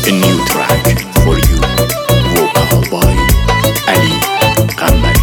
A new track for you. Vocal by Ali Qamari.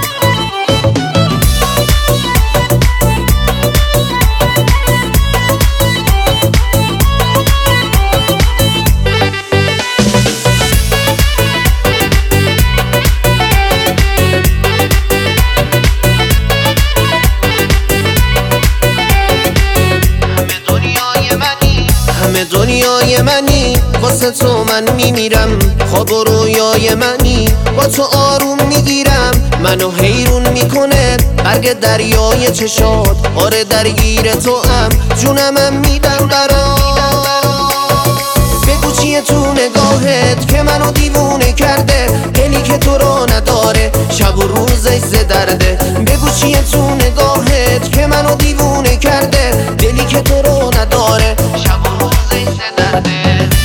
همه دنیای منی، واسه تو من میمیرم. خواب و رویای منی، با تو آروم میگیرم. منو حیرون میکنه برگ دریای چشات. آره درگیر تو ام، جونمم میدم برات. بگو چیه تو نگاهت که منو دیوونه کرده؟ دلی که تو رو نداره، شب و روزش ز درده. بگو چیه تو نگاهت که منو دیوونه کرده؟ دلی که تو رو نداره، شب و روزش ز درده.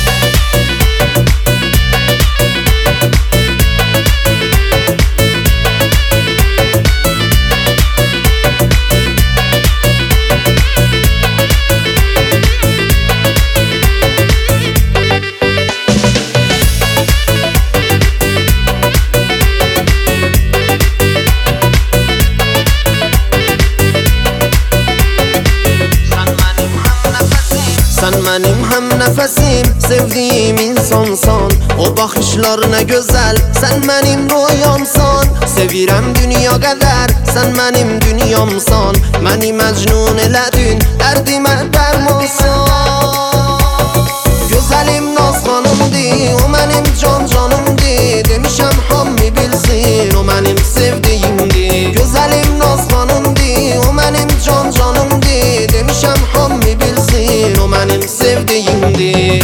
Sen benim hem nefesim, sevdiğim insansan. O bakışlar ne güzel, sen benim rüyamsan. Sevirem dünya kadar, sen benim dünyamsan. Beni mecnun eledin, derdime dermansan. Güzelim naz hanımdı, o benim can canımdı. Demişem hammi bilsin, o benim sevdiğimdi. Güzelim naz hanımdı, o benim can canımdı. Demişem hammi bilsin, o benim sevdiğimdi.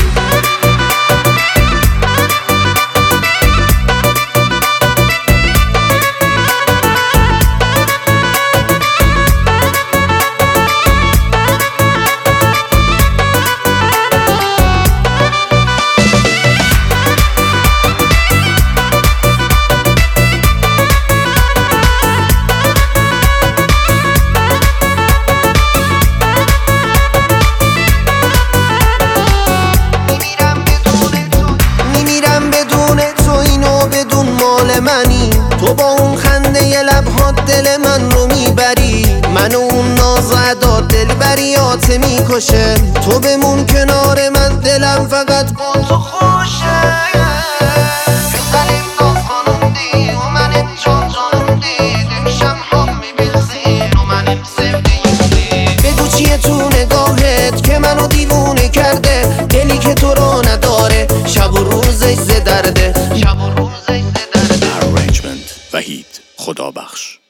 منی تو با اون خنده لبهات دل من رو میبری. من و اون ناز و ادا دلبریات میکشه. تو بمون کنار من، دلم فقط با تو خوشه. güzelim naz hanımdi, o benim can canımdi. demişem hammi bilsin, o benim sevdiğimdi. بگو چیه تو نگاهت که منو دیوونه کرده؟ دلی که تو رو نداره، شب و روزش ز درده. شب و روزش ز درده. Arrangement وحید خدابخش.